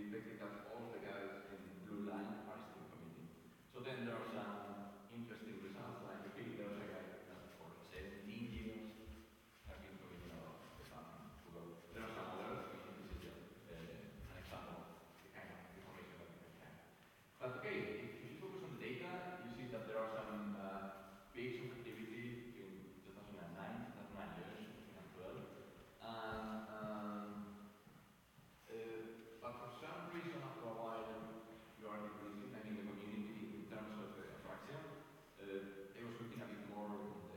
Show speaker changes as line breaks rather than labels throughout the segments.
detected that all of the guys in blue line are still committing. So then there are some interesting results, like okay, there's a guy that for 17 years have been committing a lot of Google. There are some others, I mean, this is just an example of the kind of information that we can have. But okay, if you focus on the data, you see that there are some peaks of activity in 2009, 2009 years, 2012. But for some reason, after a while, you are decreasing, I mean, the community in terms of attraction. I was looking a bit more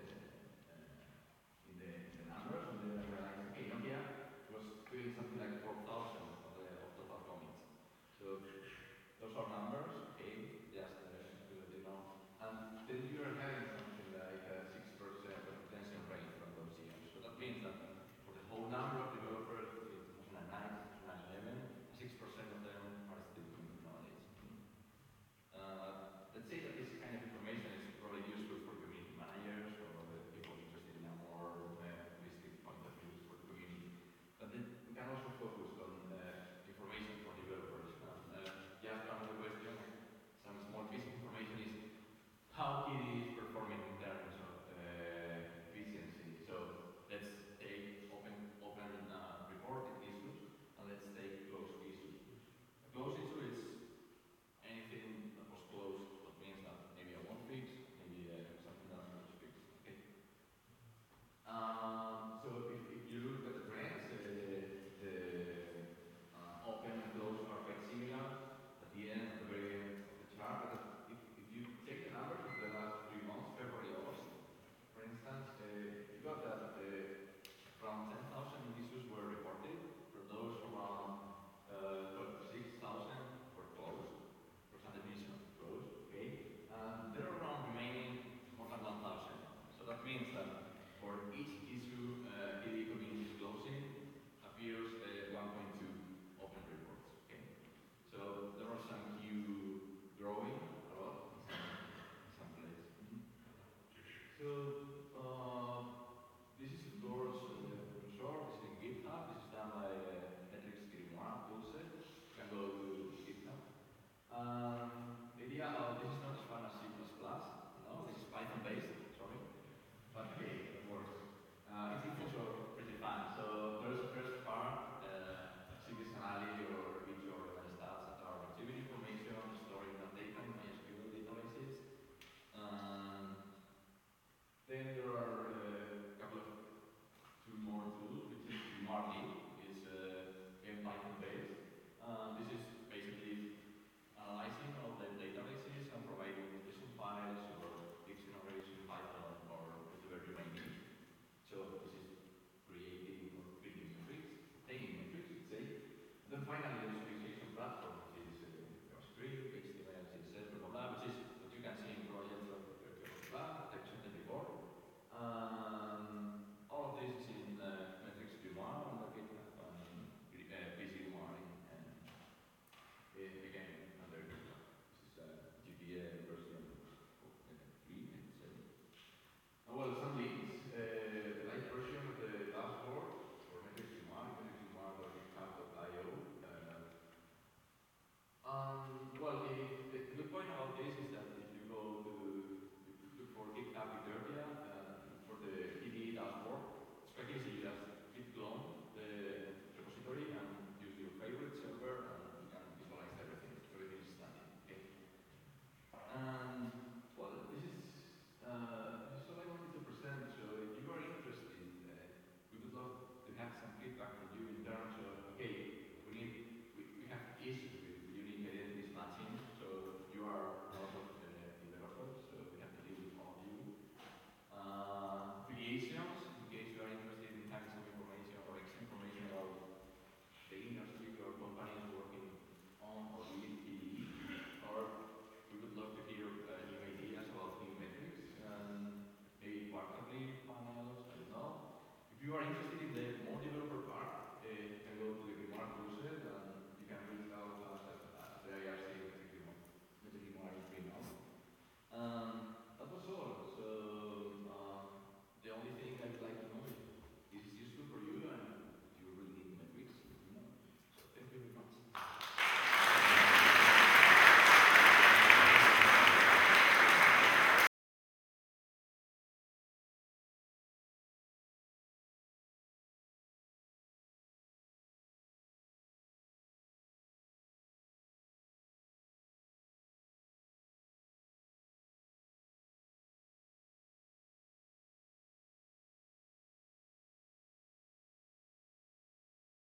in the numbers, and then I realized, okay, Nokia was doing something like 4,000 of total commits. So those are numbers, okay, just to let you know. And then you are having something like 6% of retention rate from those years. So that means that for the whole number of developers in 2009, 2011, 6% of them are still committing nowadays. Let's say that this kind of information is probably useful for community managers or people interested in a more holistic point of view for the community. But then we can also focus on information for developers. Just another question, some small piece of information is how Kiri is performing in terms of efficiency. So let's take open reported issues and let's take closed issues. A closed issue is anything that was closed, that means that maybe I won't fix, maybe something else was fixed. Okay. So if you look at the trends, the open and closed are quite similar at the end, at the very end of the chart. But if you take the numbers of the last 3 months, February, August, for instance, you got that around 10,000 issues were reported. For those around 6,000 were closed, for some division closed, okay? And there are around remaining more than 1,000. So that means that for each issue KDE community is closing, appears 1.2 open reports, okay? So there are some queue growing a lot in some places. So